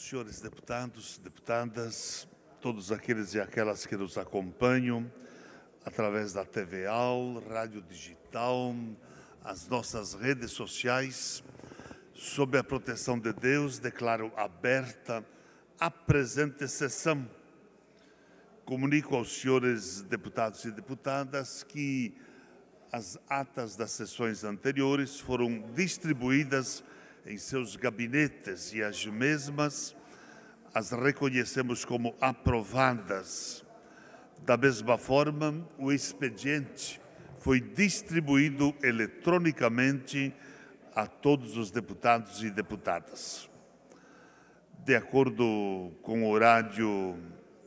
Senhores deputados, deputadas, todos aqueles e aquelas que nos acompanham através da TVAL, rádio digital, as nossas redes sociais, sob a proteção de Deus, declaro aberta a presente sessão. Comunico aos senhores deputados e deputadas que as atas das sessões anteriores foram distribuídas em seus gabinetes e as mesmas as reconhecemos como aprovadas. Da mesma forma, o expediente foi distribuído eletronicamente a todos os deputados e deputadas. De acordo com o horário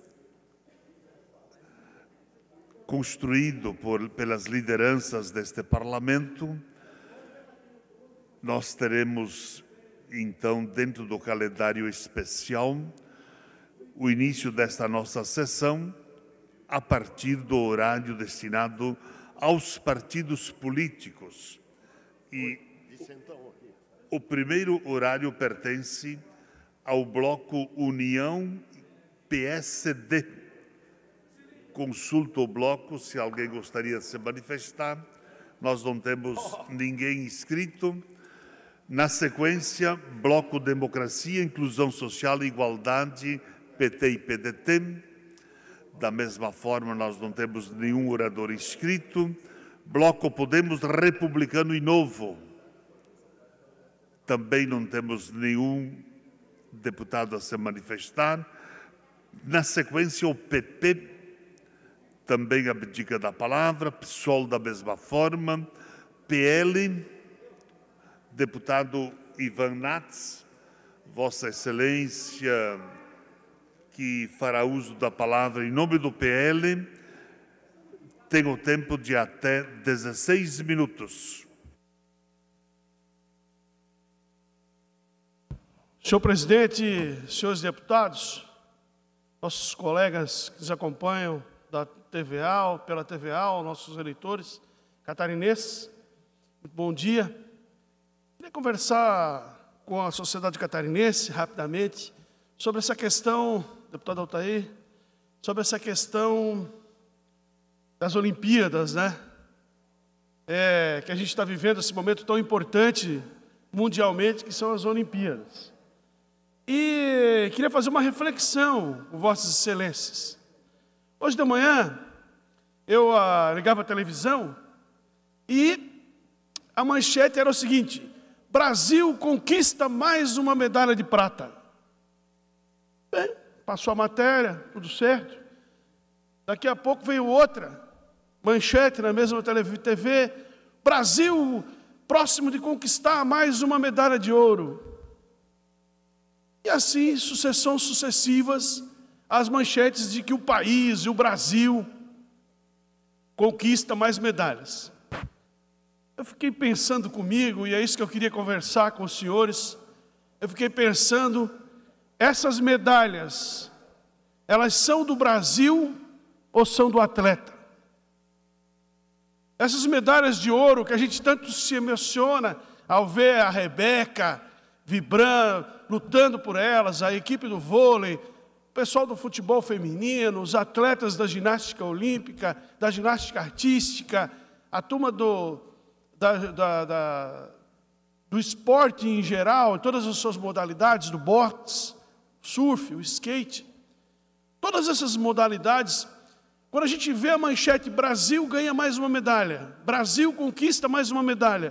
construído pelas lideranças deste Parlamento, nós teremos, então, dentro do calendário especial, o início desta nossa sessão a partir do horário destinado aos partidos políticos. E o primeiro horário pertence ao bloco União PSD. Consulto o bloco se alguém gostaria de se manifestar. Nós não temos ninguém inscrito. Na sequência, Bloco Democracia, Inclusão Social e Igualdade, PT e PDT. Da mesma forma, nós não temos nenhum orador inscrito. Bloco Podemos, Republicano e Novo. Também não temos nenhum deputado a se manifestar. Na sequência, o PP também abdica da palavra. PSOL da mesma forma. PL... Deputado Ivan Nats, Vossa Excelência, que fará uso da palavra em nome do PL, tem o tempo de até 16 minutos. Senhor presidente, senhores deputados, nossos colegas que nos acompanham da TVAL, pela TVAL, nossos eleitores catarinenses, muito bom dia. Queria conversar com a sociedade catarinense, rapidamente, sobre essa questão, deputado Altair, sobre essa questão das Olimpíadas, né? Que a gente está vivendo esse momento tão importante mundialmente, que são as Olimpíadas. E queria fazer uma reflexão com Vossas Excelências. Hoje de manhã, eu ligava a televisão e a manchete era o seguinte: Brasil conquista mais uma medalha de prata. Bem, passou a matéria, tudo certo. Daqui a pouco veio outra manchete na mesma TV. Brasil próximo de conquistar mais uma medalha de ouro. E assim, sucessões sucessivas, as manchetes de que o país e o Brasil conquista mais medalhas. Eu fiquei pensando comigo, e é isso que eu queria conversar com os senhores, eu fiquei pensando, essas medalhas, elas são do Brasil ou são do atleta? Essas medalhas de ouro que a gente tanto se emociona ao ver a Rebeca vibrando, lutando por elas, a equipe do vôlei, o pessoal do futebol feminino, os atletas da ginástica olímpica, da ginástica artística, a turma do esporte em geral, todas as suas modalidades, do boxe, surf, o skate, todas essas modalidades, quando a gente vê a manchete, Brasil ganha mais uma medalha, Brasil conquista mais uma medalha,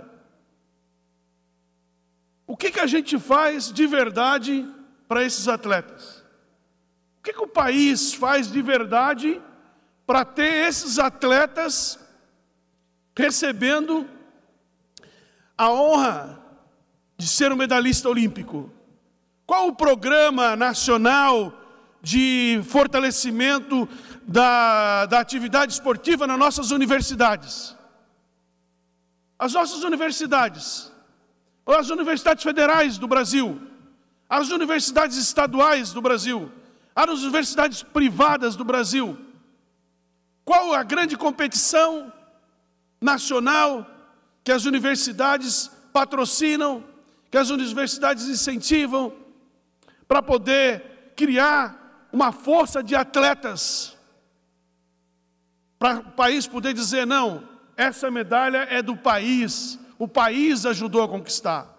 o que a gente faz de verdade para esses atletas? O que o país faz de verdade para ter esses atletas recebendo a honra de ser um medalhista olímpico? Qual o programa nacional de fortalecimento da atividade esportiva nas nossas universidades? As nossas universidades, as universidades federais do Brasil, as universidades estaduais do Brasil, as universidades privadas do Brasil, qual a grande competição nacional que as universidades patrocinam, que as universidades incentivam para poder criar uma força de atletas, para o país poder dizer, não, essa medalha é do país, o país ajudou a conquistar.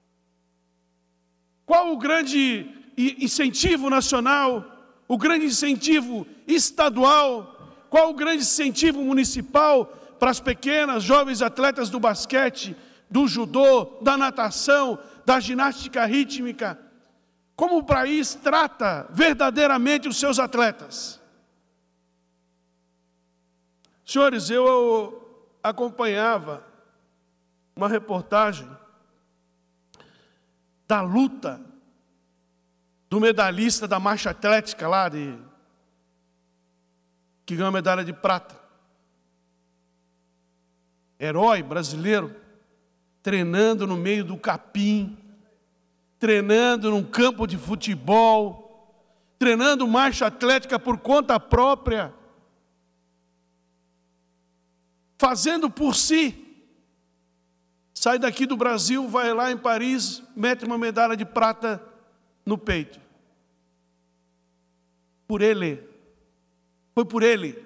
Qual o grande incentivo nacional, o grande incentivo estadual, qual o grande incentivo municipal para as pequenas, jovens atletas do basquete, do judô, da natação, da ginástica rítmica? Como o país trata verdadeiramente os seus atletas? Senhores, eu acompanhava uma reportagem da luta do medalhista da marcha atlética lá, que ganhou a medalha de prata. Herói brasileiro, treinando no meio do capim, treinando num campo de futebol, treinando marcha atlética por conta própria, fazendo por si. Sai daqui do Brasil, vai lá em Paris, mete uma medalha de prata no peito. Por ele. Foi por ele.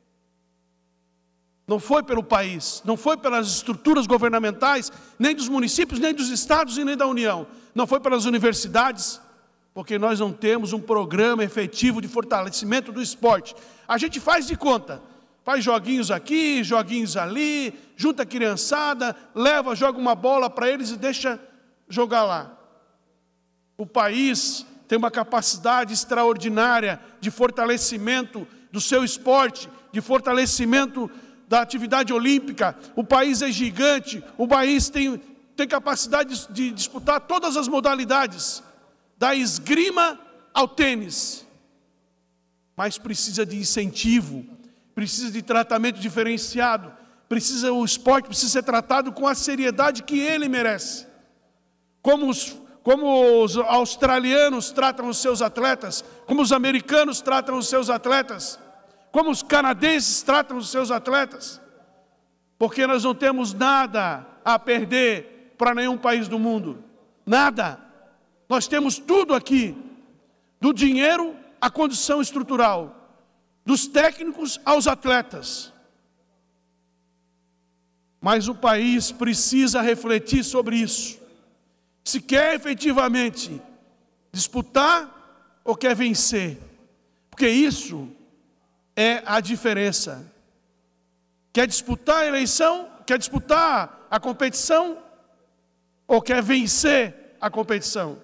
Não foi pelo país, não foi pelas estruturas governamentais, nem dos municípios, nem dos estados e nem da União. Não foi pelas universidades, porque nós não temos um programa efetivo de fortalecimento do esporte. A gente faz de conta. Faz joguinhos aqui, joguinhos ali, junta a criançada, leva, joga uma bola para eles e deixa jogar lá. O país tem uma capacidade extraordinária de fortalecimento do seu esporte, de fortalecimento da atividade olímpica. O país é gigante, o país tem capacidade de disputar todas as modalidades, da esgrima ao tênis. Mas precisa de incentivo, precisa de tratamento diferenciado, o esporte precisa ser tratado com a seriedade que ele merece. Como os australianos tratam os seus atletas, como os americanos tratam os seus atletas, como os canadenses tratam os seus atletas. Porque nós não temos nada a perder para nenhum país do mundo. Nada. Nós temos tudo aqui, do dinheiro à condição estrutural, dos técnicos aos atletas. Mas o país precisa refletir sobre isso. Se quer efetivamente disputar ou quer vencer. Porque isso é a diferença. Quer disputar a eleição, quer disputar a competição ou quer vencer a competição.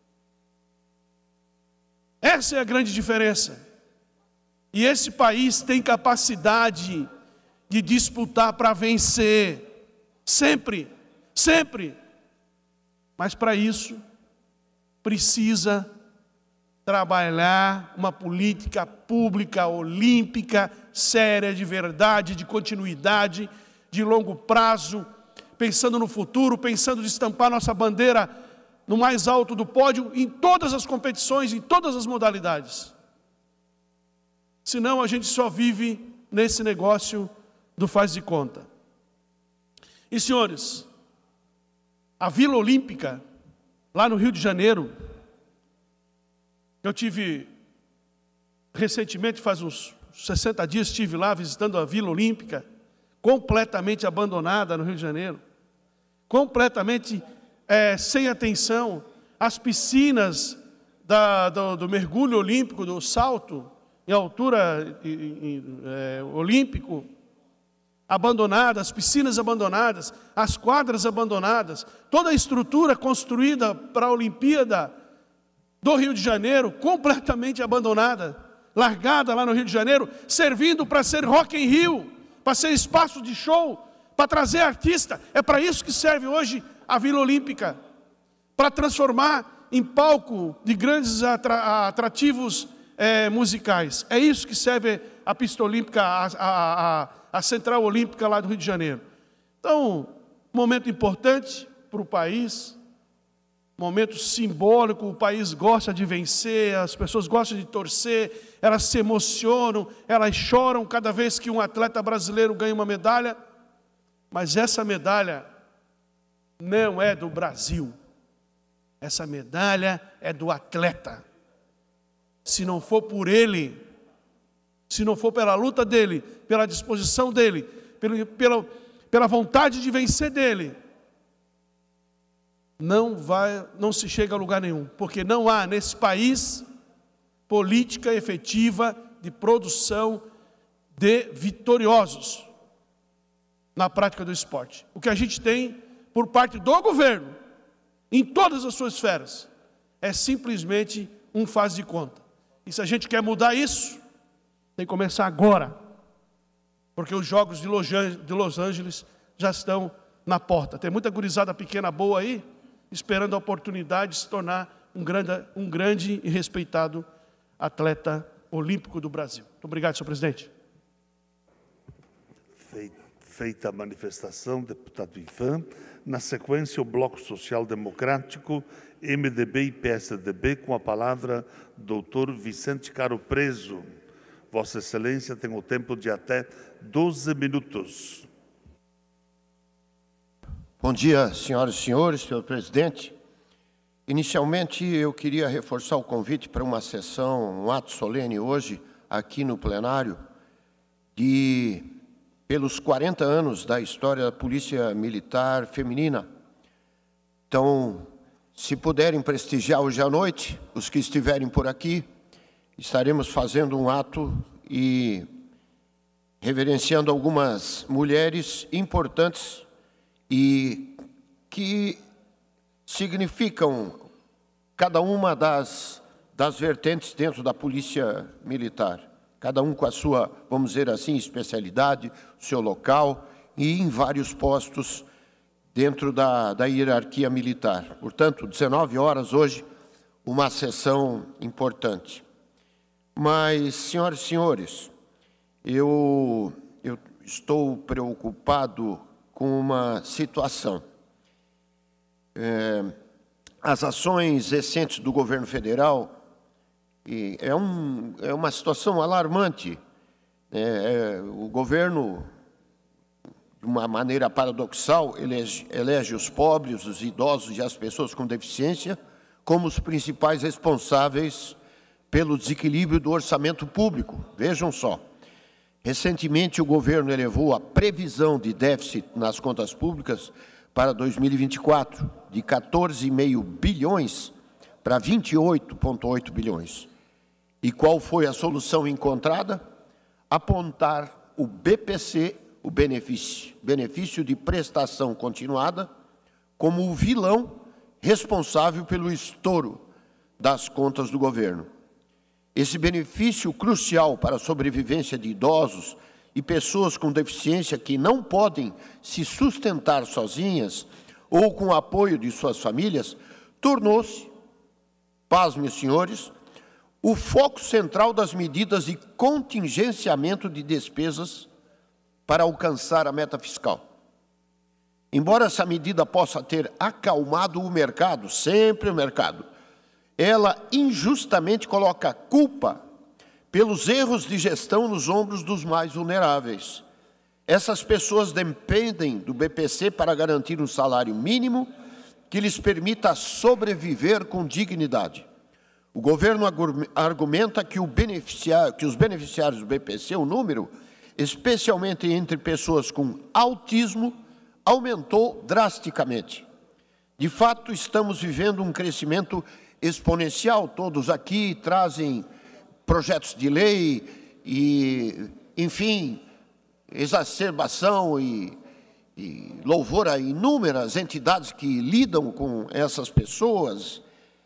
Essa é a grande diferença. E esse país tem capacidade de disputar para vencer, sempre, sempre. Mas para isso, precisa trabalhar uma política pública, olímpica, séria, de verdade, de continuidade, de longo prazo, pensando no futuro, pensando em estampar nossa bandeira no mais alto do pódio, em todas as competições, em todas as modalidades. Senão a gente só vive nesse negócio do faz de conta. E senhores, a Vila Olímpica, lá no Rio de Janeiro, eu tive recentemente, faz uns 60 dias, estive lá visitando a Vila Olímpica, completamente abandonada no Rio de Janeiro, completamente sem atenção. As piscinas do mergulho olímpico, do salto em altura olímpico, abandonadas, as piscinas abandonadas, as quadras abandonadas, toda a estrutura construída para a Olimpíada do Rio de Janeiro, completamente abandonada, largada lá no Rio de Janeiro, servindo para ser Rock in Rio, para ser espaço de show, para trazer artista. É para isso que serve hoje a Vila Olímpica, para transformar em palco de grandes atrativos musicais. É isso que serve a pista olímpica, a Central Olímpica lá do Rio de Janeiro. Então, momento importante para o país, momento simbólico, o país gosta de vencer, as pessoas gostam de torcer, elas se emocionam, elas choram cada vez que um atleta brasileiro ganha uma medalha, mas essa medalha não é do Brasil. Essa medalha é do atleta. Se não for por ele, se não for pela luta dele, pela disposição dele, pela vontade de vencer dele, não se chega a lugar nenhum, porque não há nesse país política efetiva de produção de vitoriosos na prática do esporte. O que a gente tem por parte do governo, em todas as suas esferas, é simplesmente um faz de conta. E se a gente quer mudar isso, tem que começar agora, porque os Jogos de Los Angeles já estão na porta. Tem muita gurizada pequena boa aí, esperando a oportunidade de se tornar um grande e respeitado atleta olímpico do Brasil. Muito obrigado, senhor presidente. Feita a manifestação, deputado Ifan, na sequência o Bloco Social Democrático, MDB e PSDB, com a palavra doutor Vicente Caro Preso. Vossa Excelência tem o tempo de até 12 minutos. Bom dia, senhoras e senhores, senhor presidente. Inicialmente, eu queria reforçar o convite para uma sessão, um ato solene hoje, aqui no plenário, pelos 40 anos da história da Polícia Militar Feminina. Então, se puderem prestigiar hoje à noite, os que estiverem por aqui, estaremos fazendo um ato e reverenciando algumas mulheres importantes e que significam cada uma das vertentes dentro da Polícia Militar. Cada um com a sua, vamos dizer assim, especialidade, seu local e em vários postos dentro da hierarquia militar. Portanto, 19 horas hoje, uma sessão importante. Mas, senhoras e senhores, eu estou preocupado com uma situação. As ações recentes do governo federal é uma situação alarmante. O governo, de uma maneira paradoxal, elege os pobres, os idosos e as pessoas com deficiência como os principais responsáveis pelo desequilíbrio do orçamento público. Vejam só. Recentemente, o governo elevou a previsão de déficit nas contas públicas para 2024 de 14,5 bilhões para 28,8 bilhões. E qual foi a solução encontrada? Apontar o BPC, o benefício de prestação continuada, como o vilão responsável pelo estouro das contas do governo. Esse benefício crucial para a sobrevivência de idosos e pessoas com deficiência que não podem se sustentar sozinhas ou com o apoio de suas famílias, tornou-se, pasmem, senhores, o foco central das medidas de contingenciamento de despesas para alcançar a meta fiscal. Embora essa medida possa ter acalmado o mercado, sempre o mercado, ela injustamente coloca a culpa pelos erros de gestão nos ombros dos mais vulneráveis. Essas pessoas dependem do BPC para garantir um salário mínimo que lhes permita sobreviver com dignidade. O governo argumenta que os beneficiários do BPC, o número, especialmente entre pessoas com autismo, aumentou drasticamente. De fato, estamos vivendo um crescimento exponencial. Todos aqui trazem projetos de lei e, enfim, exacerbação e louvor a inúmeras entidades que lidam com essas pessoas.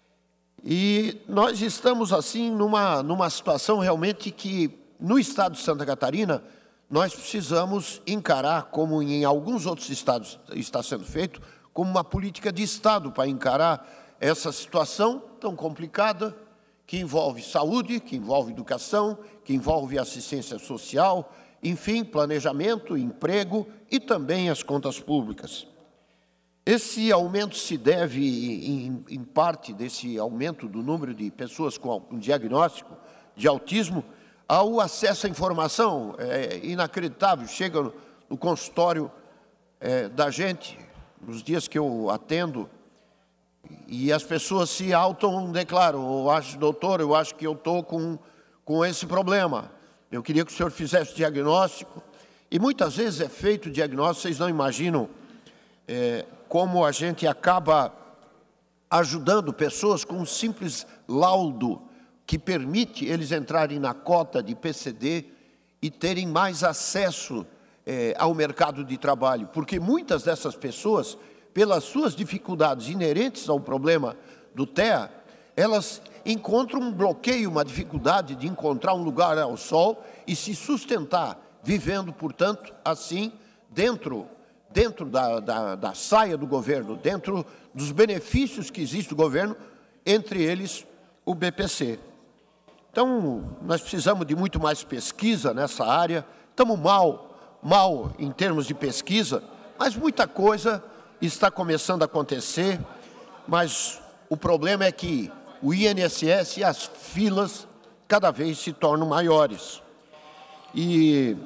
E nós estamos, assim, numa situação realmente que, no estado de Santa Catarina, nós precisamos encarar, como em alguns outros estados está sendo feito, como uma política de Estado para encarar essa situação tão complicada, que envolve saúde, que envolve educação, que envolve assistência social, enfim, planejamento, emprego e também as contas públicas. Esse aumento se deve, em parte, desse aumento do número de pessoas com um diagnóstico de autismo, ao acesso à informação. É inacreditável, chega no consultório da gente, nos dias que eu atendo, E as pessoas se autodeclaram: eu acho, doutor, eu acho que eu estou com esse problema. Eu queria que o senhor fizesse o diagnóstico. E muitas vezes é feito o diagnóstico, vocês não imaginam como a gente acaba ajudando pessoas com um simples laudo que permite eles entrarem na cota de PCD e terem mais acesso ao mercado de trabalho. Porque muitas dessas pessoas, pelas suas dificuldades inerentes ao problema do TEA, elas encontram um bloqueio, uma dificuldade de encontrar um lugar ao sol e se sustentar, vivendo, portanto, assim, dentro da saia do governo, dentro dos benefícios que existe do governo, entre eles o BPC. Então, nós precisamos de muito mais pesquisa nessa área. Estamos mal em termos de pesquisa, mas muita coisa está começando a acontecer. Mas o problema é que o INSS e as filas cada vez se tornam maiores. E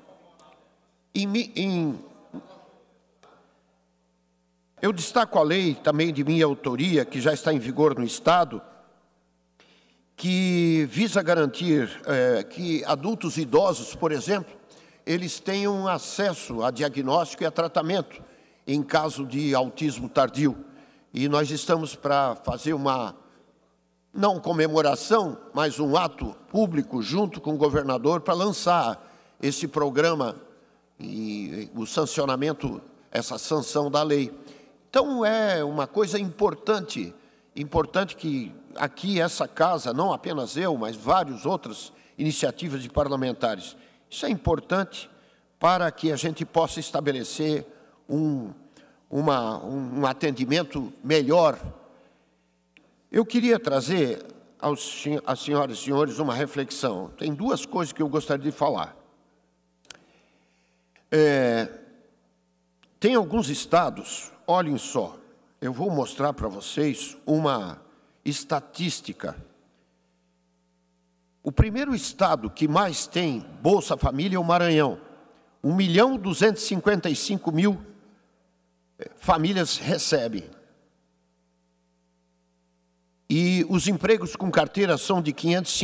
eu destaco a lei também de minha autoria, que já está em vigor no Estado, que visa garantir que adultos idosos, por exemplo, eles tenham acesso a diagnóstico e a tratamento em caso de autismo tardio. E nós estamos para fazer uma, não comemoração, mas um ato público junto com o governador para lançar esse programa e o sancionamento, essa sanção da lei. Então, é uma coisa importante que aqui essa casa, não apenas eu, mas várias outras iniciativas de parlamentares, isso é importante para que a gente possa estabelecer um atendimento melhor. Eu queria trazer às senhoras e senhores uma reflexão. Tem duas coisas que eu gostaria de falar. Tem alguns estados, olhem só, eu vou mostrar para vocês uma estatística. O primeiro estado que mais tem Bolsa Família é o Maranhão. 1.255.000 famílias recebem. E os empregos com carteira são de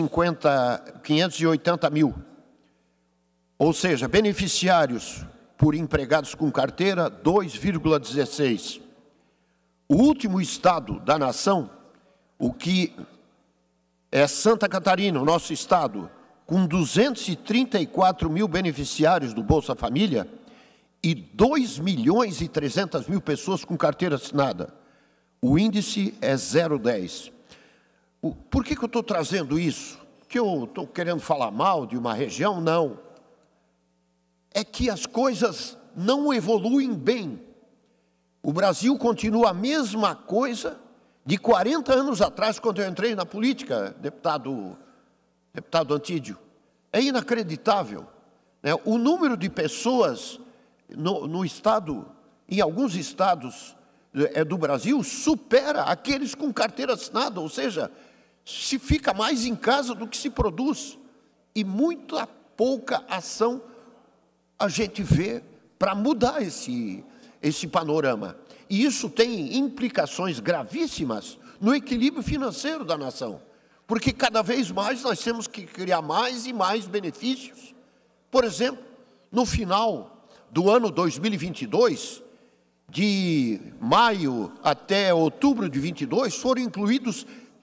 580 mil. Ou seja, beneficiários por empregados com carteira, 2,16. O último estado da nação, o que é Santa Catarina, o nosso estado, com 234 mil beneficiários do Bolsa Família e 2.300.000 pessoas com carteira assinada. O índice é 0,10. Por que eu estou trazendo isso? Que eu estou querendo falar mal de uma região? Não. É que as coisas não evoluem bem. O Brasil continua a mesma coisa de 40 anos atrás, quando eu entrei na política, deputado Antídio. É inacreditável, né? O número de pessoas no estado, em alguns estados do Brasil, supera aqueles com carteira assinada, ou seja, se fica mais em casa do que se produz. E muita pouca ação a gente vê para mudar esse panorama. E isso tem implicações gravíssimas no equilíbrio financeiro da nação, porque cada vez mais nós temos que criar mais e mais benefícios. Por exemplo, no final do ano 2022, de maio até outubro de 22, foram incluídos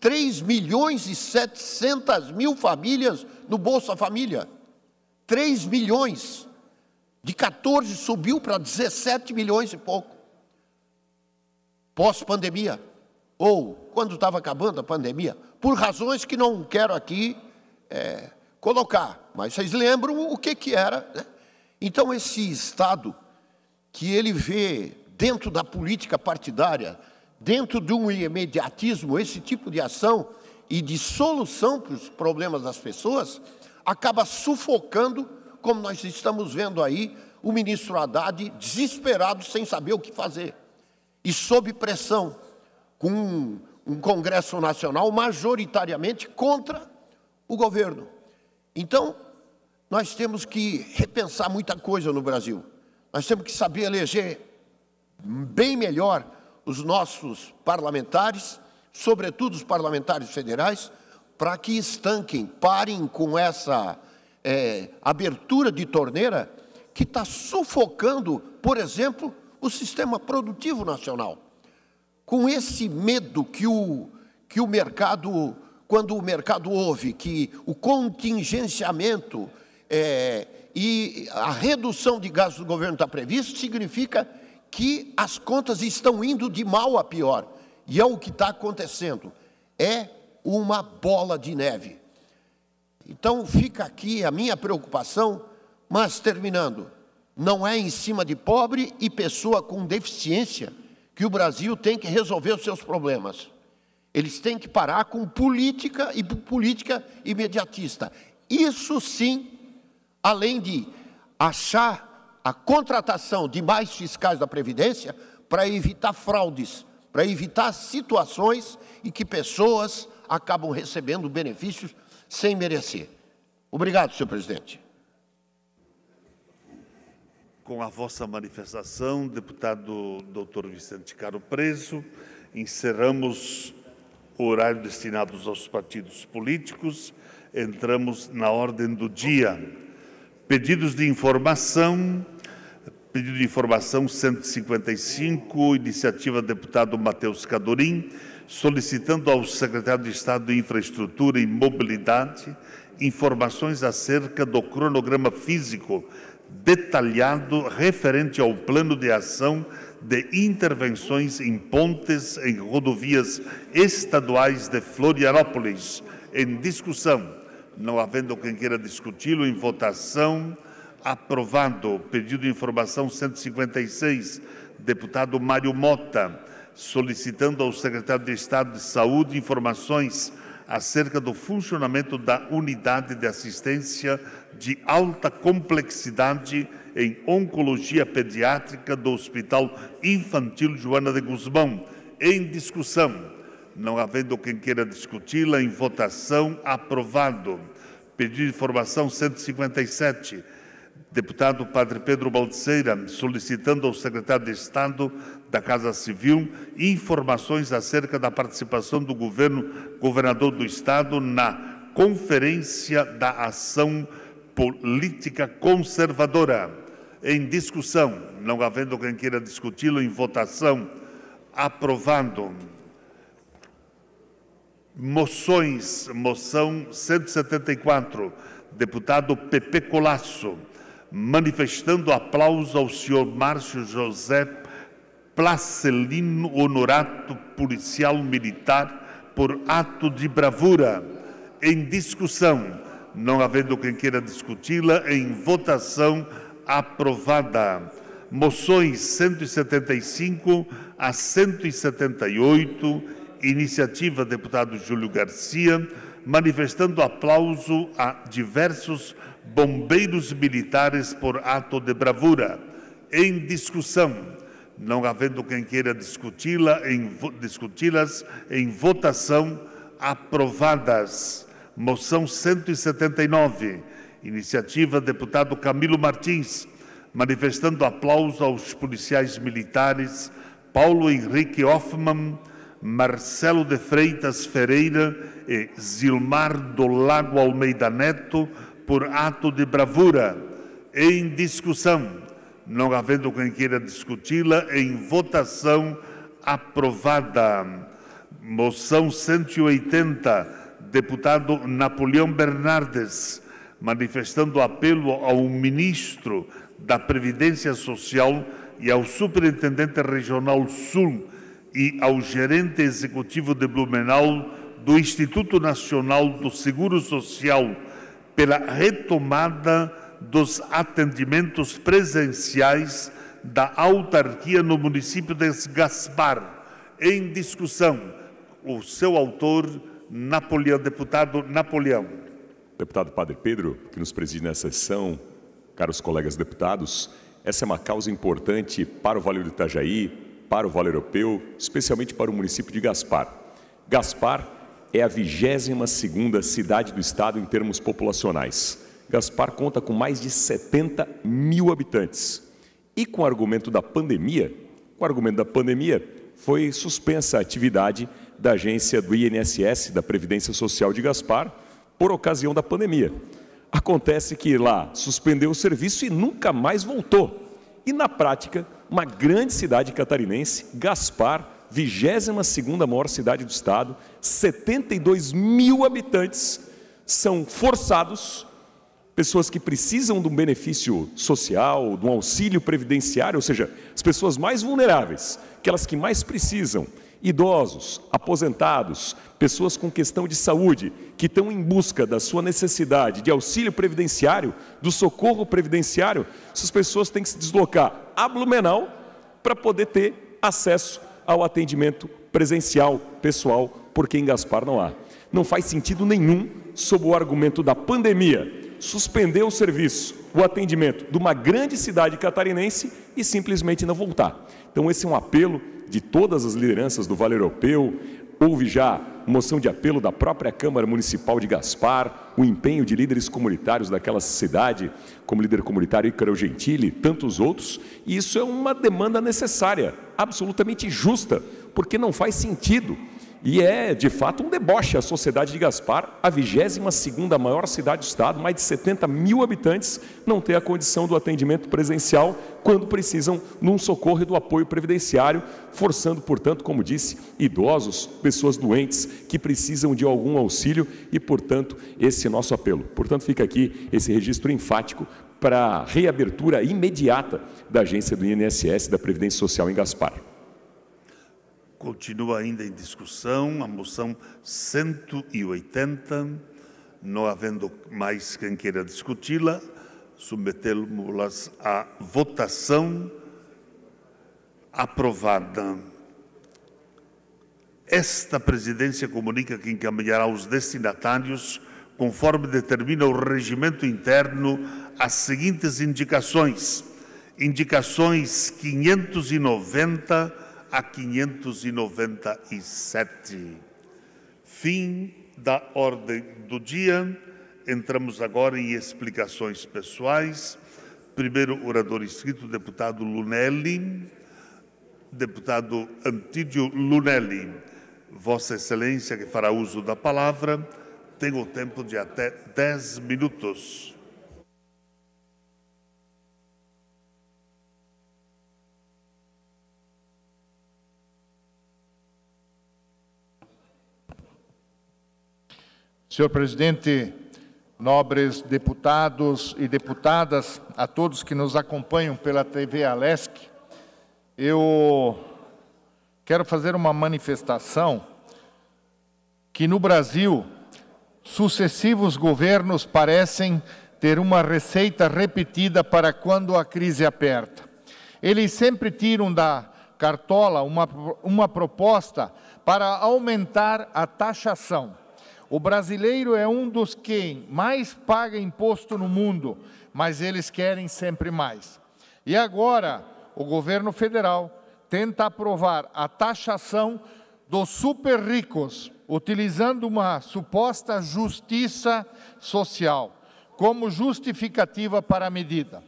3.700.000 famílias no Bolsa Família. 3 milhões. De 14 subiu para 17 milhões e pouco. Pós-pandemia, ou quando estava acabando a pandemia, por razões que não quero aqui colocar, mas vocês lembram o que era, né? Então, esse Estado, que ele vê dentro da política partidária, dentro de um imediatismo, esse tipo de ação e de solução para os problemas das pessoas, acaba sufocando, como nós estamos vendo aí, o ministro Haddad desesperado, sem saber o que fazer. E sob pressão, com um Congresso Nacional majoritariamente contra o governo. Então, nós temos que repensar muita coisa no Brasil. Nós temos que saber eleger bem melhor os nossos parlamentares, sobretudo os parlamentares federais, para que estanquem, parem com essa abertura de torneira que está sufocando, por exemplo, o sistema produtivo nacional. Com esse medo que o mercado, quando o mercado ouve que o contingenciamento e a redução de gastos do governo está previsto, significa que as contas estão indo de mal a pior. E é o que está acontecendo. É uma bola de neve. Então, fica aqui a minha preocupação, mas, terminando, não é em cima de pobre e pessoa com deficiência que o Brasil tem que resolver os seus problemas. Eles têm que parar com política e política imediatista. Isso sim, além de achar a contratação de mais fiscais da Previdência para evitar fraudes, para evitar situações em que pessoas acabam recebendo benefícios sem merecer. Obrigado, senhor presidente. Com a vossa manifestação, deputado Dr. Vicente Caro Preso, encerramos o horário destinado aos partidos políticos. Entramos na ordem do dia. Pedidos de informação. Pedido de informação 155, iniciativa do deputado Matheus Cadorim, solicitando ao secretário de Estado de Infraestrutura e Mobilidade informações acerca do cronograma físico detalhado referente ao plano de ação de intervenções em pontes em rodovias estaduais de Florianópolis. Em discussão, não havendo quem queira discuti-lo, em votação. Aprovado. Pedido de informação 156, deputado Mário Mota, solicitando ao secretário de Estado de Saúde informações acerca do funcionamento da unidade de assistência de alta complexidade em oncologia pediátrica do Hospital Infantil Joana de Guzmão. Em discussão, não havendo quem queira discuti-la, em votação. Aprovado. Pedido de informação 157, deputado Padre Pedro Balseira, solicitando ao secretário de Estado da Casa Civil informações acerca da participação do governador do Estado na Conferência da Ação Política Conservadora. Em discussão, não havendo quem queira discuti-lo, em votação. Aprovado. Moção 174, deputado Pepe Colasso, manifestando aplauso ao senhor Márcio José Placelino Honorato, policial militar, por ato de bravura. Em discussão, não havendo quem queira discuti-la, em votação. Aprovada. Moções 175 a 178, iniciativa deputado Júlio Garcia, manifestando aplauso a diversos bombeiros militares por ato de bravura. Em discussão, não havendo quem queira discuti-las, em votação. Aprovadas. Moção 179, iniciativa deputado Camilo Martins, manifestando aplauso aos policiais militares Paulo Henrique Hoffmann, Marcelo de Freitas Ferreira e Zilmar do Lago Almeida Neto, por ato de bravura. Em discussão, não havendo quem queira discuti-la, em votação. Aprovada. Moção 180, deputado Napoleão Bernardes, manifestando apelo ao ministro da Previdência Social e ao Superintendente Regional Sul e ao gerente executivo de Blumenau do Instituto Nacional do Seguro Social pela retomada dos atendimentos presenciais da autarquia no município de Gaspar. Em discussão, o seu autor, deputado Napoleão. Deputado Padre Pedro, que nos preside nessa sessão, caros colegas deputados, essa é uma causa importante para o Vale do Itajaí, para o Vale Europeu, especialmente para o município de Gaspar. Gaspar é a 22ª cidade do estado em termos populacionais. Gaspar conta com mais de 70 mil habitantes. E com o argumento da pandemia, foi suspensa a atividade da agência do INSS, da Previdência Social de Gaspar, por ocasião da pandemia. Acontece que lá suspendeu o serviço e nunca mais voltou. E na prática, uma grande cidade catarinense, Gaspar, 22ª maior cidade do estado, 72 mil habitantes, são forçados, pessoas que precisam de um benefício social, de um auxílio previdenciário, ou seja, as pessoas mais vulneráveis, aquelas que mais precisam, idosos, aposentados, pessoas com questão de saúde, que estão em busca da sua necessidade de auxílio previdenciário, do socorro previdenciário, essas pessoas têm que se deslocar a Blumenau para poder ter acesso ao atendimento presencial, pessoal, porque em Gaspar não há. Não faz sentido nenhum, sob o argumento da pandemia, suspender o serviço, o atendimento de uma grande cidade catarinense e simplesmente não voltar. Então esse é um apelo de todas as lideranças do Vale Europeu. Houve já moção de apelo da própria Câmara Municipal de Gaspar, o empenho de líderes comunitários daquela cidade, como líder comunitário Ícaro Gentili e tantos outros, e isso é uma demanda necessária, absolutamente justa, porque não faz sentido. E é, de fato, um deboche a sociedade de Gaspar, a 22ª maior cidade do estado, mais de 70 mil habitantes, não ter a condição do atendimento presencial quando precisam num socorro e do apoio previdenciário, forçando, portanto, como disse, idosos, pessoas doentes que precisam de algum auxílio e, portanto, esse é nosso apelo. Portanto, fica aqui esse registro enfático para a reabertura imediata da agência do INSS da Previdência Social em Gaspar. Continua ainda em discussão a moção 180, não havendo mais quem queira discuti-la, submetemos-las à votação. Aprovada. Esta presidência comunica que encaminhará aos destinatários, conforme determina o regimento interno, as seguintes indicações. Indicações 590 a 597. Fim da ordem do dia. Entramos agora em explicações pessoais. Primeiro orador inscrito, deputado Lunelli. Deputado Antídio Lunelli, Vossa Excelência, que fará uso da palavra, tem o tempo de até 10 minutos. Senhor presidente, nobres deputados e deputadas, a todos que nos acompanham pela TV Alesc, eu quero fazer uma manifestação que no Brasil, sucessivos governos parecem ter uma receita repetida para quando a crise aperta. Eles sempre tiram da cartola uma proposta para aumentar a taxação. O brasileiro é um dos que mais paga imposto no mundo, mas eles querem sempre mais. E agora, o governo federal tenta aprovar a taxação dos super ricos, utilizando uma suposta justiça social como justificativa para a medida.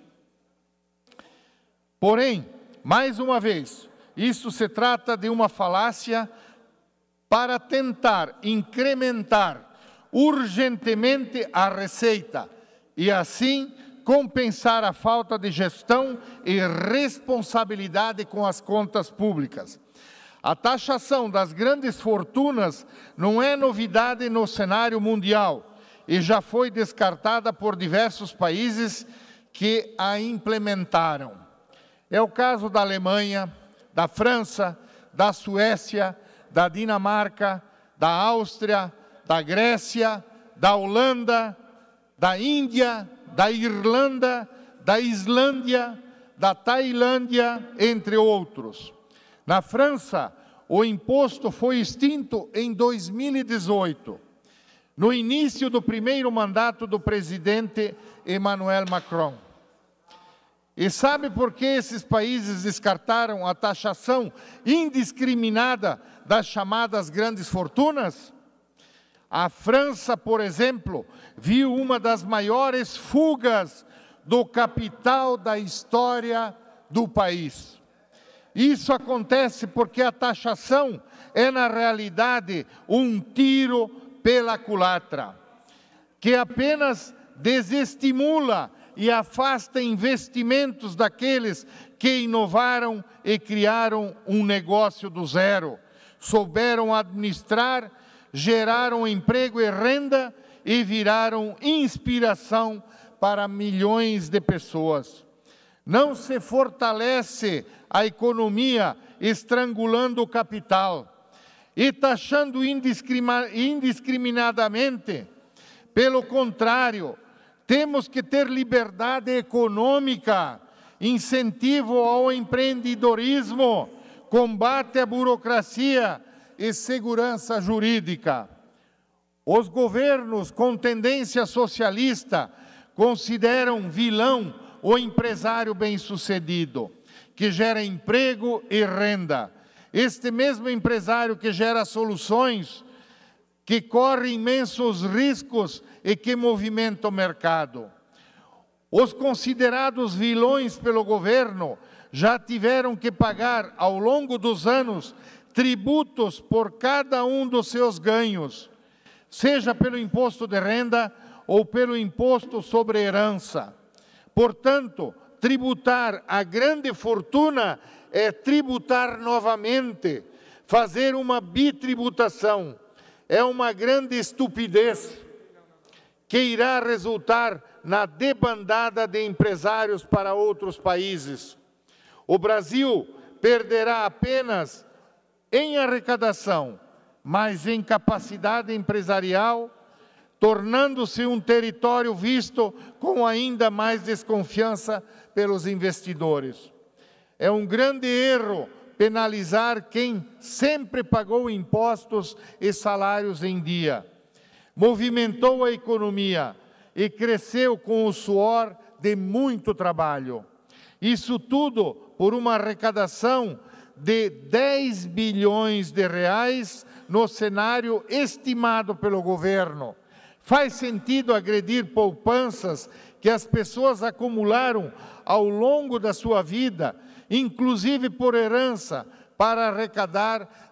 Porém, mais uma vez, isso se trata de uma falácia para tentar incrementar urgentemente a receita e, assim, compensar a falta de gestão e responsabilidade com as contas públicas. A taxação das grandes fortunas não é novidade no cenário mundial e já foi descartada por diversos países que a implementaram. É o caso da Alemanha, da França, da Suécia, da Dinamarca, da Áustria, da Grécia, da Holanda, da Índia, da Irlanda, da Islândia, da Tailândia, entre outros. Na França, o imposto foi extinto em 2018, no início do primeiro mandato do presidente Emmanuel Macron. E sabe por que esses países descartaram a taxação indiscriminada das chamadas grandes fortunas? A França, por exemplo, viu uma das maiores fugas do capital da história do país. Isso acontece porque a taxação é, na realidade, um tiro pela culatra, que apenas desestimula e afasta investimentos daqueles que inovaram e criaram um negócio do zero, souberam administrar, geraram emprego e renda e viraram inspiração para milhões de pessoas. Não se fortalece a economia estrangulando o capital e taxando indiscriminadamente. Pelo contrário, temos que ter liberdade econômica, incentivo ao empreendedorismo, combate à burocracia e segurança jurídica. Os governos com tendência socialista consideram vilão o empresário bem-sucedido, que gera emprego e renda. Este mesmo empresário que gera soluções, que corre imensos riscos e que movimenta o mercado. Os considerados vilões pelo governo já tiveram que pagar, ao longo dos anos, tributos por cada um dos seus ganhos, seja pelo imposto de renda ou pelo imposto sobre herança. Portanto, tributar a grande fortuna é tributar novamente, fazer uma bitributação. É uma grande estupidez que irá resultar na debandada de empresários para outros países. O Brasil perderá apenas em arrecadação, mas em capacidade empresarial, tornando-se um território visto com ainda mais desconfiança pelos investidores. É um grande erro penalizar quem sempre pagou impostos e salários em dia, movimentou a economia e cresceu com o suor de muito trabalho. Isso tudo por uma arrecadação de 10 bilhões de reais no cenário estimado pelo governo. Faz sentido agredir poupanças que as pessoas acumularam ao longo da sua vida, inclusive por herança, para arrecadar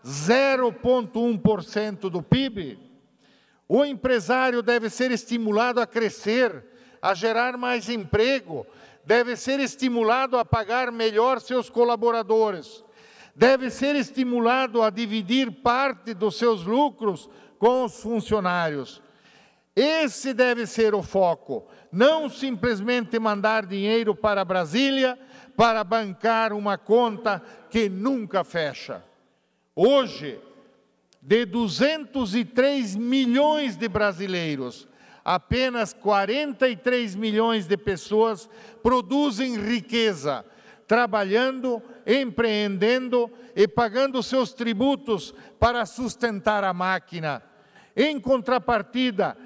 0,1% do PIB? O empresário deve ser estimulado a crescer, a gerar mais emprego, deve ser estimulado a pagar melhor seus colaboradores, deve ser estimulado a dividir parte dos seus lucros com os funcionários. Esse deve ser o foco, não simplesmente mandar dinheiro para Brasília para bancar uma conta que nunca fecha. Hoje, de 203 milhões de brasileiros, apenas 43 milhões de pessoas produzem riqueza, trabalhando, empreendendo e pagando seus tributos para sustentar a máquina. Em contrapartida,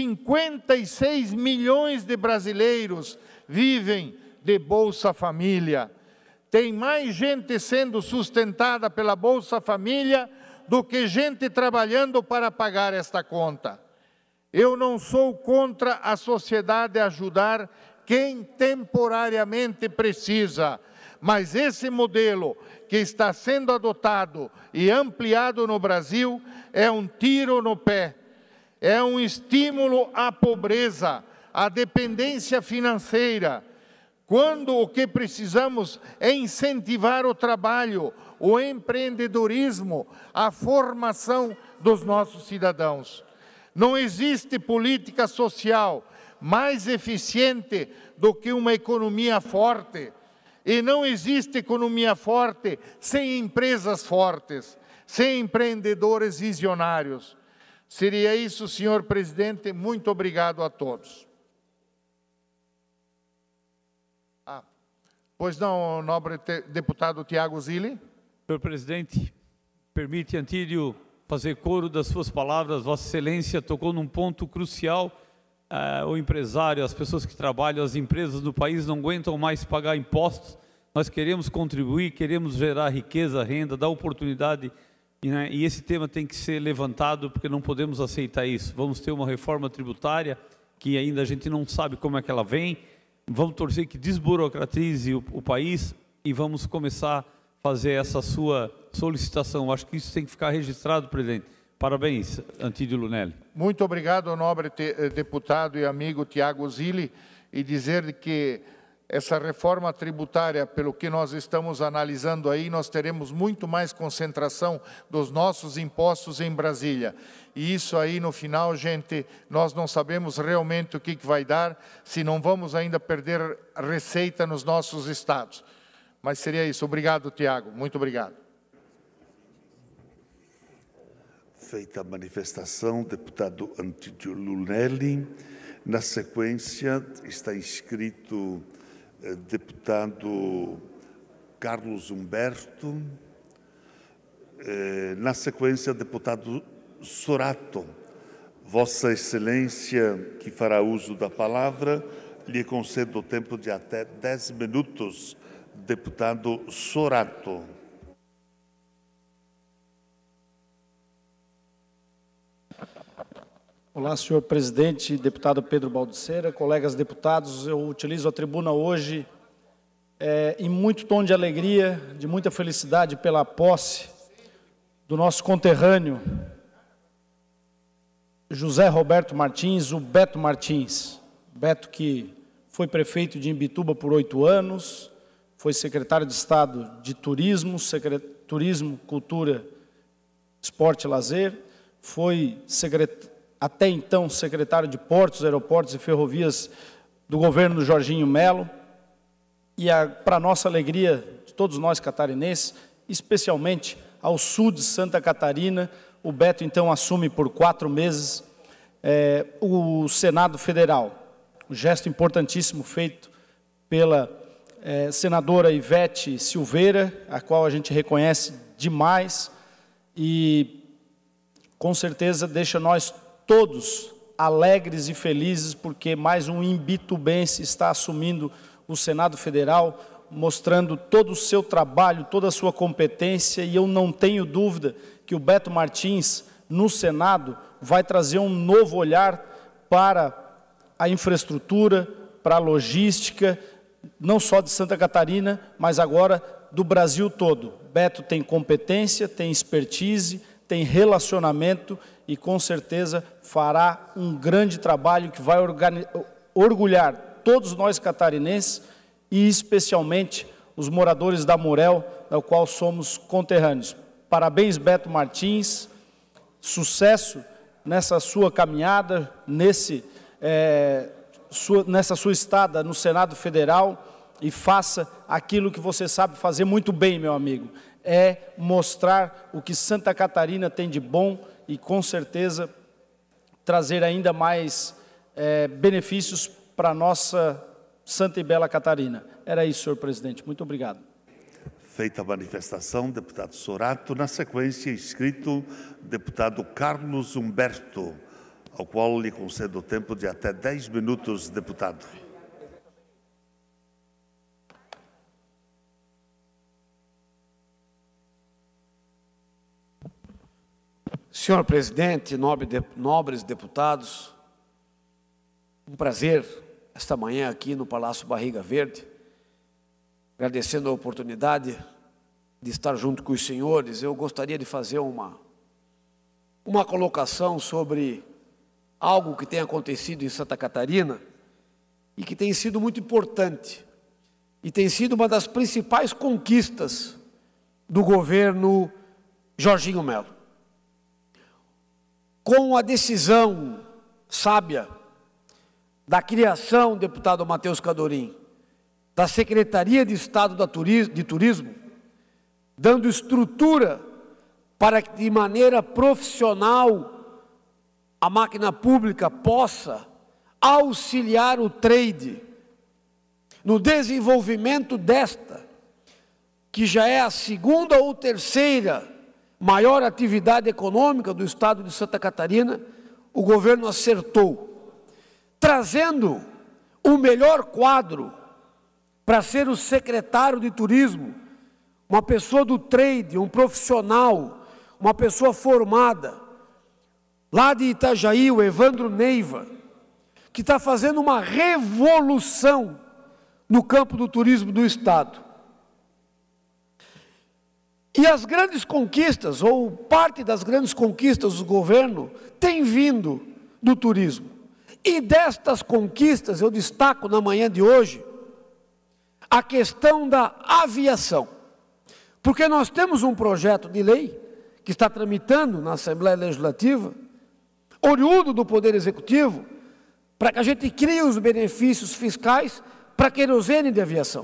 56 milhões de brasileiros vivem de Bolsa Família. Tem mais gente sendo sustentada pela Bolsa Família do que gente trabalhando para pagar esta conta. Eu não sou contra a sociedade ajudar quem temporariamente precisa, mas esse modelo que está sendo adotado e ampliado no Brasil é um tiro no pé. É um estímulo à pobreza, à dependência financeira, quando o que precisamos é incentivar o trabalho, o empreendedorismo, a formação dos nossos cidadãos. Não existe política social mais eficiente do que uma economia forte, e não existe economia forte sem empresas fortes, sem empreendedores visionários. Seria isso, senhor presidente. Muito obrigado a todos. Pois não, nobre deputado Tiago Zilli. Senhor presidente, permite, Antídio, fazer coro das suas palavras. Vossa Excelência tocou num ponto crucial. O empresário, as pessoas que trabalham, as empresas do país não aguentam mais pagar impostos. Nós queremos contribuir, queremos gerar riqueza, renda, dar oportunidade. E esse tema tem que ser levantado, porque não podemos aceitar isso. Vamos ter uma reforma tributária que ainda a gente não sabe como é que ela vem. Vamos torcer que desburocratize o país e vamos começar fazer essa sua solicitação. Acho que isso tem que ficar registrado, presidente. Parabéns, Antídio Lunelli. Muito obrigado, nobre deputado e amigo Tiago Zilli, e dizer que essa reforma tributária, pelo que nós estamos analisando aí, nós teremos muito mais concentração dos nossos impostos em Brasília. E isso aí, no final, gente, nós não sabemos realmente o que vai dar, se não vamos ainda perder receita nos nossos estados. Mas seria isso. Obrigado, Tiago. Muito obrigado. Feita a manifestação, deputado Antídio Lunelli. Na sequência, está inscrito deputado Carlos Humberto. Na sequência, deputado Sorato. Vossa Excelência, que fará uso da palavra, lhe concedo o tempo de até 10 minutos. Deputado Sorato. Olá, senhor presidente, deputado Pedro Baldiceira, colegas deputados, eu utilizo a tribuna hoje em muito tom de alegria, de muita felicidade pela posse do nosso conterrâneo José Roberto Martins, o Beto Martins. Beto que foi prefeito de Imbituba por 8 anos, foi secretário de Estado de Turismo, Cultura, Esporte e Lazer, foi até então secretário de Portos, Aeroportos e Ferrovias do governo do Jorginho Melo. E para nossa alegria, de todos nós catarinenses, especialmente ao sul de Santa Catarina, o Beto então assume por 4 meses o Senado Federal. Um gesto importantíssimo feito pela senadora Ivete Silveira, a qual a gente reconhece demais e com certeza deixa nós todos alegres e felizes, porque mais um imbitubense está assumindo o Senado Federal, mostrando todo o seu trabalho, toda a sua competência, e eu não tenho dúvida que o Beto Martins, no Senado, vai trazer um novo olhar para a infraestrutura, para a logística, não só de Santa Catarina, mas agora do Brasil todo. Beto tem competência, tem expertise, tem relacionamento e, com certeza, fará um grande trabalho que vai orgulhar todos nós catarinenses e, especialmente, os moradores da Morel, da qual somos conterrâneos. Parabéns, Beto Martins, sucesso nessa sua caminhada, nessa sua estada no Senado Federal, e faça aquilo que você sabe fazer muito bem, meu amigo, é mostrar o que Santa Catarina tem de bom e, com certeza, trazer ainda mais benefícios para a nossa Santa e Bela Catarina. Era isso, senhor presidente. Muito obrigado. Feita a manifestação, deputado Sorato. Na sequência, inscrito deputado Carlos Humberto, ao qual lhe concedo o tempo de até 10 minutos, deputado. Senhor presidente, nobres deputados, um prazer esta manhã aqui no Palácio Barriga Verde, agradecendo a oportunidade de estar junto com os senhores. Eu gostaria de fazer uma colocação sobre algo que tem acontecido em Santa Catarina e que tem sido muito importante e tem sido uma das principais conquistas do governo Jorginho Melo. Com a decisão sábia da criação, deputado Matheus Cadorim, da Secretaria de Estado de Turismo, dando estrutura para que, de maneira profissional, a máquina pública possa auxiliar o trade no desenvolvimento desta, que já é a segunda ou terceira maior atividade econômica do estado de Santa Catarina. O governo acertou, trazendo o melhor quadro para ser o secretário de turismo, uma pessoa do trade, um profissional, uma pessoa formada, lá de Itajaí, o Evandro Neiva, que está fazendo uma revolução no campo do turismo do estado. E as grandes conquistas, ou parte das grandes conquistas do governo, tem vindo do turismo. E destas conquistas, eu destaco na manhã de hoje, a questão da aviação. Porque nós temos um projeto de lei que está tramitando na Assembleia Legislativa, oriundo do Poder Executivo, para que a gente crie os benefícios fiscais para querosene de aviação.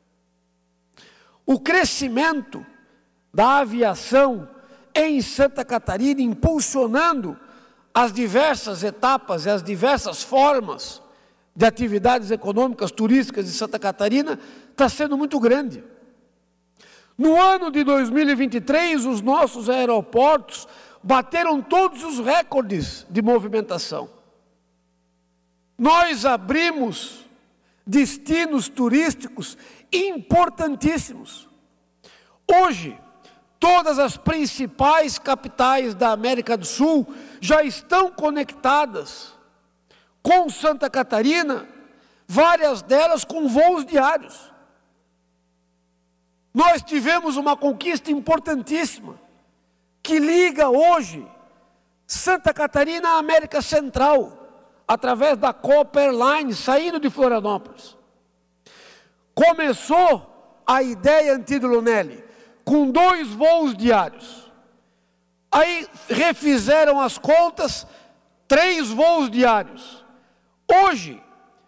O crescimento da aviação em Santa Catarina, impulsionando as diversas etapas e as diversas formas de atividades econômicas turísticas de Santa Catarina, está sendo muito grande. No ano de 2023, os nossos aeroportos bateram todos os recordes de movimentação. Nós abrimos destinos turísticos importantíssimos. Hoje, todas as principais capitais da América do Sul já estão conectadas com Santa Catarina, várias delas com voos diários. Nós tivemos uma conquista importantíssima, que liga hoje Santa Catarina à América Central, através da Copa Airlines, saindo de Florianópolis. Começou a ideia Antídio Lunelli, com 2 voos diários. Aí refizeram as contas, 3 voos diários. Hoje,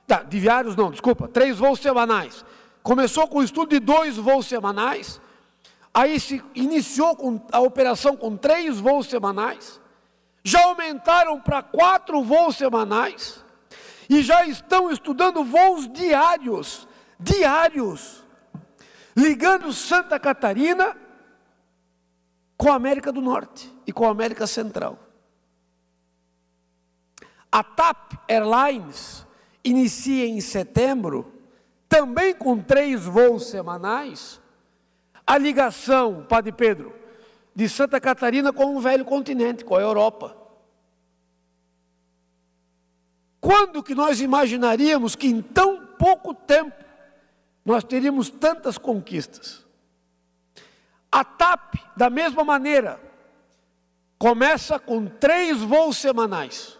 3 voos semanais. Começou com o estudo de 2 voos semanais, aí se iniciou com a operação com 3 voos semanais, já aumentaram para 4 voos semanais, e já estão estudando voos diários, ligando Santa Catarina com a América do Norte e com a América Central. A TAP Airlines inicia em setembro, também com 3 voos semanais, a ligação, Padre Pedro, de Santa Catarina com o velho continente, com a Europa. Quando que nós imaginaríamos que em tão pouco tempo nós teríamos tantas conquistas? A TAP, da mesma maneira, começa com 3 voos semanais.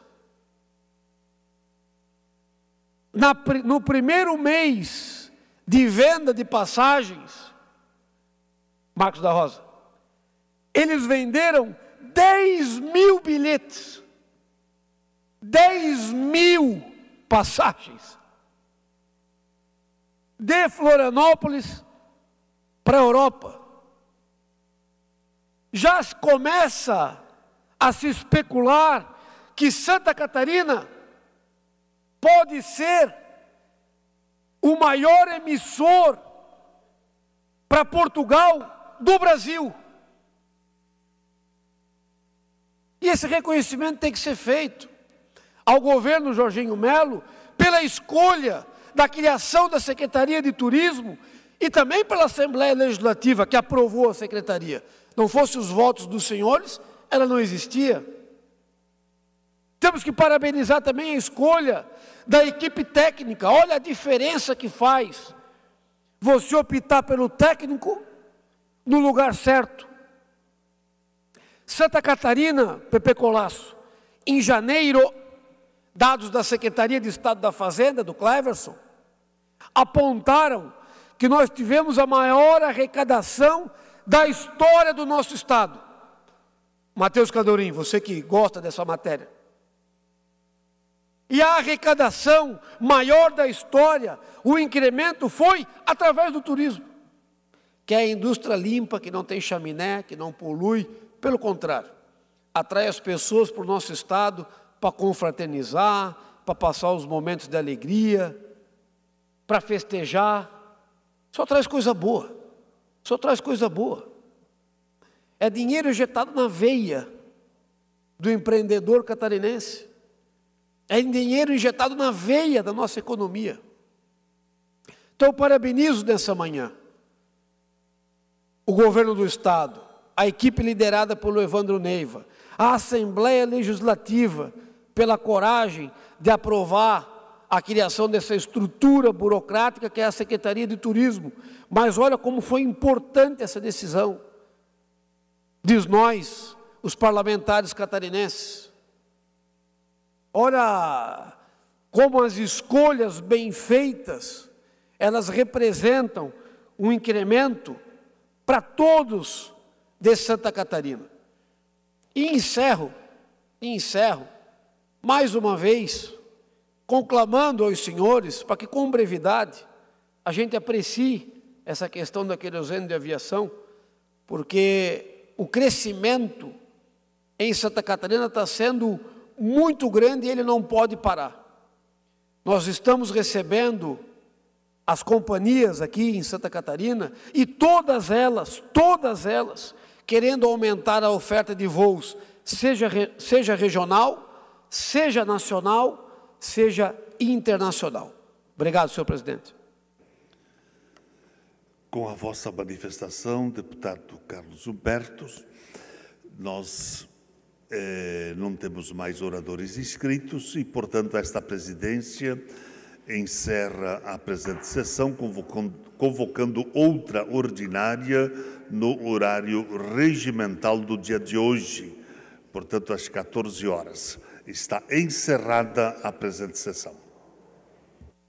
No primeiro mês de venda de passagens, Marcos da Rosa, eles venderam 10 mil bilhetes, 10 mil passagens, de Florianópolis para a Europa. Já começa a se especular que Santa Catarina pode ser o maior emissor para Portugal do Brasil. E esse reconhecimento tem que ser feito ao governo Jorginho Melo pela escolha da criação da Secretaria de Turismo e também pela Assembleia Legislativa que aprovou a Secretaria. Não fosse os votos dos senhores, ela não existia. Temos que parabenizar também a escolha da equipe técnica. Olha a diferença que faz você optar pelo técnico no lugar certo. Santa Catarina, Pepe Colasso, em janeiro, dados da Secretaria de Estado da Fazenda, do Cleverson, apontaram que nós tivemos a maior arrecadação da história do nosso Estado. Matheus Cadorim, você que gosta dessa matéria. E a arrecadação maior da história, o incremento foi através do turismo, que é a indústria limpa, que não tem chaminé, que não polui, pelo contrário, atrai as pessoas para o nosso estado para confraternizar, para passar os momentos de alegria, para festejar. Só traz coisa boa, só traz coisa boa. É dinheiro injetado na veia do empreendedor catarinense. É dinheiro injetado na veia da nossa economia. Então, eu parabenizo nessa manhã o governo do Estado, a equipe liderada pelo Evandro Neiva, a Assembleia Legislativa, pela coragem de aprovar a criação dessa estrutura burocrática que é a Secretaria de Turismo. Mas olha como foi importante essa decisão. diz nós, os parlamentares catarinenses. Ora, como as escolhas bem feitas, elas representam um incremento para todos de Santa Catarina. E encerro, mais uma vez, conclamando aos senhores para que, com brevidade, a gente aprecie essa questão da querosene de aviação, porque o crescimento em Santa Catarina está sendo muito grande e ele não pode parar. Nós estamos recebendo as companhias aqui em Santa Catarina e todas elas, querendo aumentar a oferta de voos, seja regional, seja nacional, seja internacional. Obrigado, senhor presidente. Com a vossa manifestação, deputado Carlos Humberto, nós não temos mais oradores inscritos e, portanto, esta presidência encerra a presente sessão, convocando outra ordinária no horário regimental do dia de hoje, portanto, às 14 horas. Está encerrada a presente sessão.